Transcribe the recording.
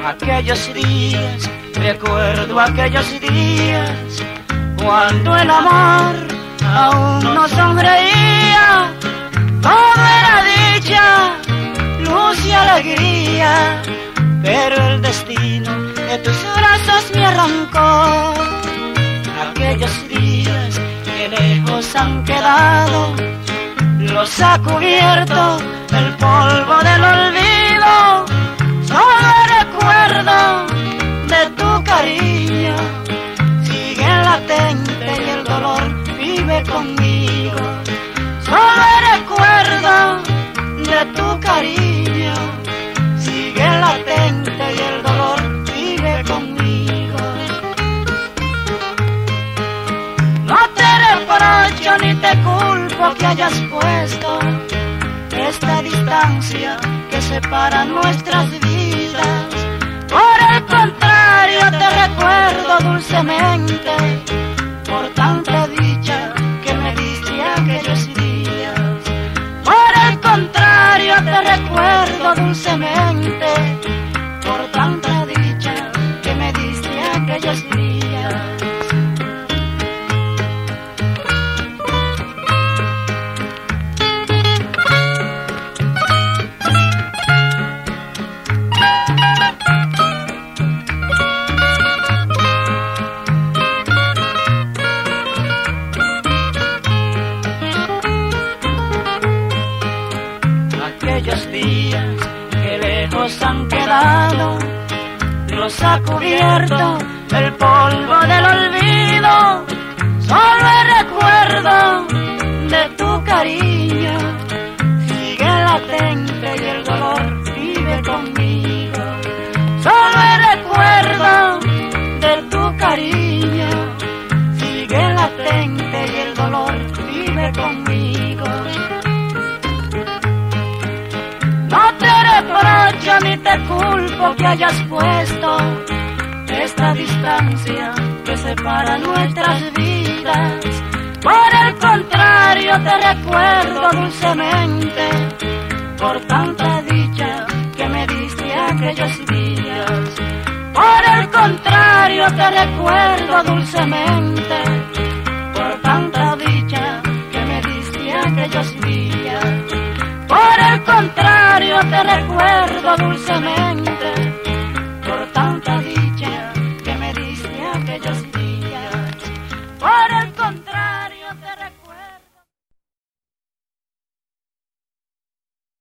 Aquellos días, recuerdo aquellos días, cuando el amor aún no sonreía. Todo era dicha, luz y alegría, pero el destino de tus brazos me arrancó. Aquellos días que lejos han quedado, los ha cubierto el polvo del olvido. Solo recuerdo de tu cariño sigue latente y el dolor vive conmigo. Solo recuerdo de tu cariño sigue latente y el dolor vive conmigo. No te reprocho ni te culpo que hayas puesto esta distancia que separa nuestras vidas. Por el contrario te recuerdo dulcemente por tanta dicha que me diste aquellos días. Por el contrario te recuerdo dulcemente por tanta dicha que me diste aquellos días. Aquellos días que lejos han quedado, los ha cubierto el polvo del olvido. Solo recuerdo de tu cariño sigue latente y el dolor vive conmigo. Solo recuerdo de tu cariño sigue latente y el dolor vive conmigo. No te reprocho ni te culpo que hayas puesto esta distancia que separa nuestras vidas. Por el contrario te recuerdo dulcemente por tanta dicha que me diste aquellos días. Por el contrario te recuerdo dulcemente por tanta dicha que me diste aquellos días. Por el contrario te recuerdo dulcemente